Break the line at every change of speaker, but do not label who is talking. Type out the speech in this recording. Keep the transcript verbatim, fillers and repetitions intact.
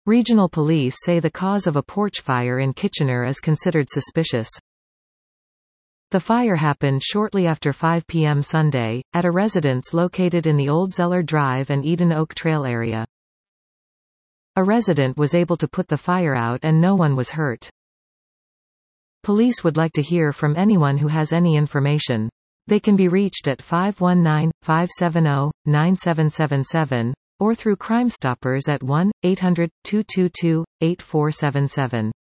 Regional police say the cause of a porch fire in Kitchener is considered suspicious. The fire happened shortly after five p m Sunday, at a residence located in the Old Zeller Drive and Eden Oak Trail area. A resident was able to put the fire out and no one was hurt. Police would like to hear from anyone who has any information. They can be reached at five one nine, five seven zero, nine seven seven seven, or through Crime Stoppers at one eight hundred, two two two, eight four seven seven.